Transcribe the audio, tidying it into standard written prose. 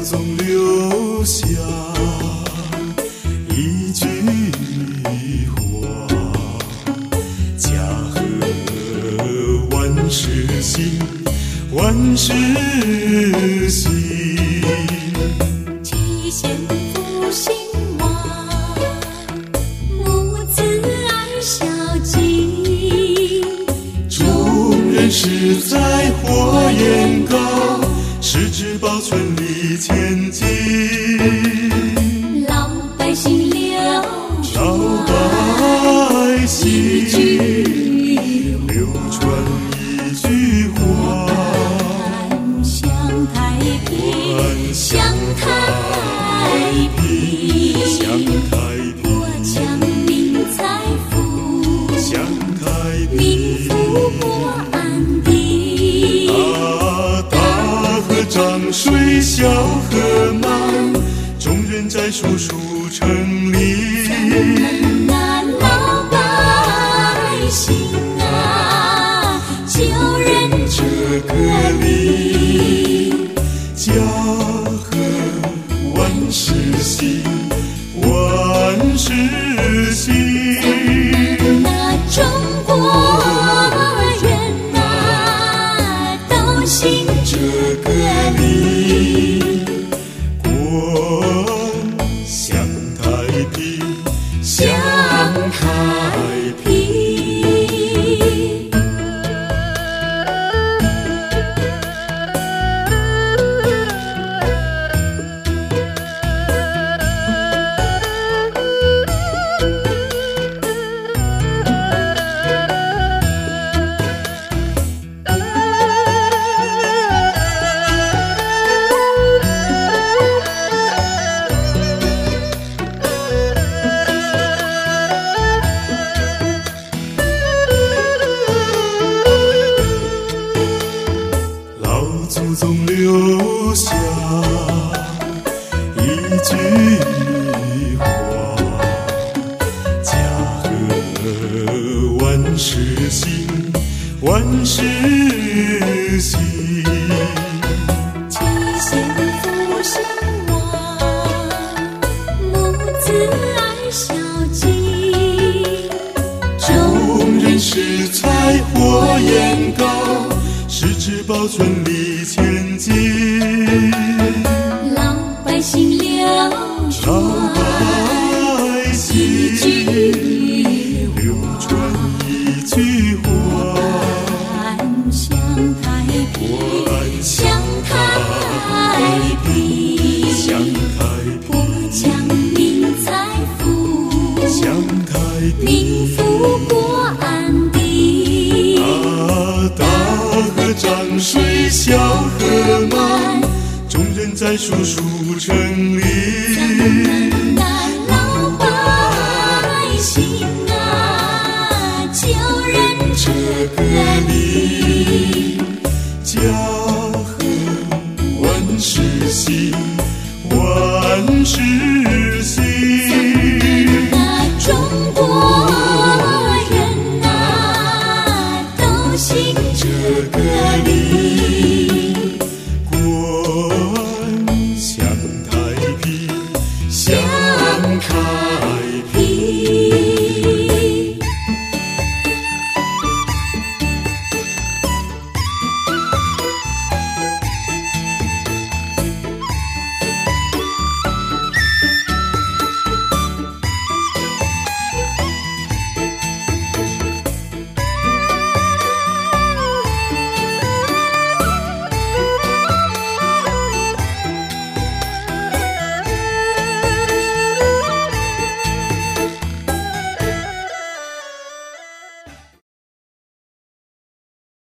宗留下一句话，家和万事兴，万事兴。 体现父兴旺，母子爱孝敬。 众人拾柴火焰高，矢志保存力前进。 老百姓流传， 老百姓流传一句话， 还乡太平，乡太平， 乡太平， 国强民财富， 乡太民平。 富国安定。 大河涨水，小河满，众人在树树成林。 那老百姓啊，救人这个理，家和万事兴，万事兴。 那中国人啊，都信这个理，国乡太平，乡太平。老祖宗留下一句话，家和万事兴，万事兴。 体现父兴旺，母子爱孝敬。 众人拾柴火焰高，矢志保存力前进。 老百姓流老传， 百姓流传一句话， 安乡太平，乡太平， 乡太国平， 强民财富， 乡太民平。 富国安定。 大河涨水，小河满，众人在树树成林。 那老百姓啊，救人这个理，家和万事兴，万事兴。 那中国人啊，都信这个理。